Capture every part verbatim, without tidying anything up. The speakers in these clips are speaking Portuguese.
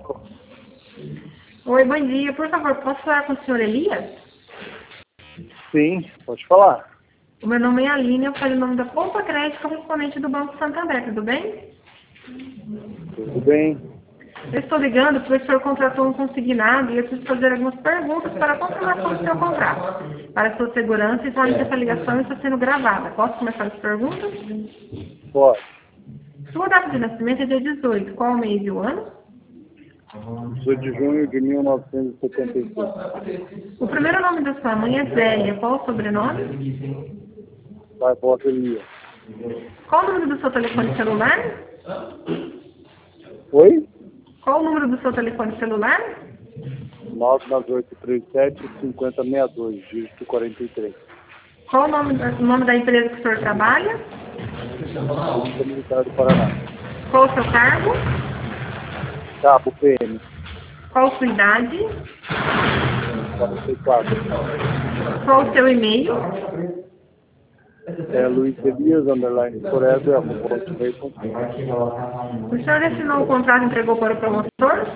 Oi, bom dia. Por favor, posso falar com o senhor Elias? Sim, pode falar. O meu nome é Aline, eu falo em nome da Poupa Crédito, correspondente do Banco Santander, tudo bem? Tudo bem? Eu estou ligando porque o senhor contratou um consignado e eu preciso fazer algumas perguntas para a confirmação do seu contrato. Para a sua segurança, então essa ligação está sendo gravada. Posso começar as perguntas? Pode. Sua data de nascimento é dia dezoito. Qual o mês e o ano? dezoito de junho de mil novecentos e setenta e cinco. O primeiro nome da sua mãe é Zélia. Qual o sobrenome? Barbosa Elias. Qual o número do seu telefone celular? Oi? Qual o número do seu telefone celular? nove nove oito três sete cinco zero seis dois, dígito quarenta e três. Qual o nome, o nome da empresa que o senhor trabalha? Polícia Militar do Paraná. Qual o seu cargo? Cabo P M. Qual a sua idade? quarenta e quatro. Qual o seu e-mail? É Luiz Elias, underline forever, arroba hotmail ponto com. O senhor assinou o contrato e entregou para o promotor?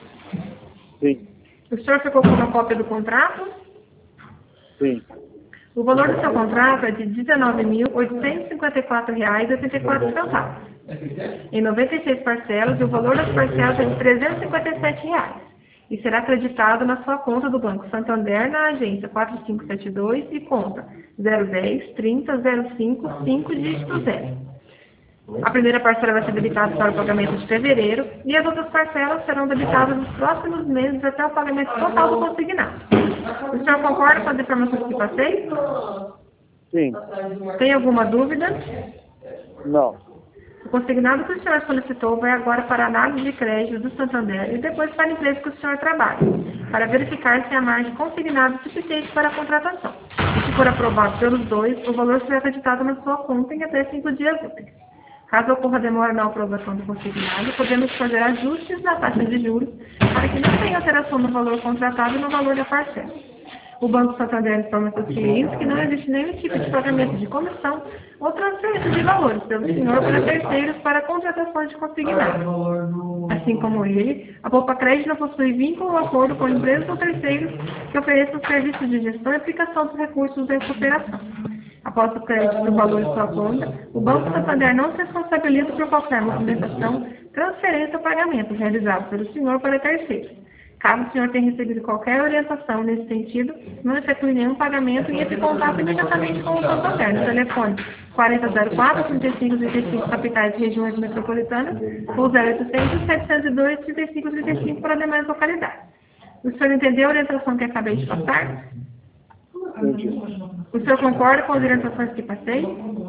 Sim, O senhor ficou com uma cópia do contrato? sim. O valor do seu contrato é de dezenove mil oitocentos e cinquenta e quatro reais e oitenta e quatro centavos. Em noventa e seis parcelas, e o valor das parcelas é de trezentos e cinquenta e sete reais. E será acreditado na sua conta do Banco Santander na agência quatro cinco sete dois e conta zero um zero, trinta, zero cinco, cinco, dígito zero. A primeira parcela vai ser debitada para o pagamento de fevereiro e as outras parcelas serão debitadas nos próximos meses até o pagamento total do consignado. O senhor concorda com as informações que passei? Sim. Tem alguma dúvida? Não. O consignado que o senhor solicitou vai agora para a análise de crédito do Santander e depois para a empresa que o senhor trabalha, para verificar se a margem consignada é suficiente para a contratação. E se for aprovado pelos dois, o valor será acreditado na sua conta em até cinco dias úteis. Caso ocorra demora na aprovação do consignado, podemos fazer ajustes na taxa de juros para que não tenha alteração no valor contratado e no valor da parcela. O Banco Santander informa aos seus clientes que não existe nenhum tipo de pagamento de comissão ou transferência de valores pelo senhor para terceiros para contratações de consignado. Assim como ele, a Poupa Crédito não possui vínculo ou acordo com empresas ou terceiros que ofereçam serviços de gestão e aplicação dos recursos da cooperação. Após o crédito do valor de sua conta, o Banco Santander não se responsabiliza por qualquer movimentação, transferência ou pagamento realizado pelo senhor para terceiros. Caso o senhor tenha recebido qualquer orientação nesse sentido, não efetue nenhum pagamento e entre em contato imediatamente com o Santander no telefone quarenta zero quatro, trinta e cinco, trinta e cinco capitais e regiões metropolitanas ou zero oitocentos, setecentos e dois, trinta e cinco, trinta e cinco para demais localidades. O senhor entendeu a orientação que acabei de passar? Entendi. O senhor concorda com as orientações que passei?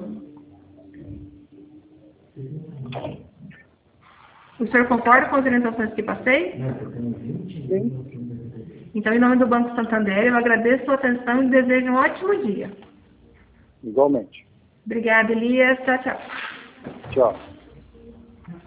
O senhor concorda com as orientações que passei? Sim. Então, em nome do Banco Santander, eu agradeço a sua atenção e desejo um ótimo dia. Igualmente. Obrigada, Elias. Tchau, tchau. Tchau.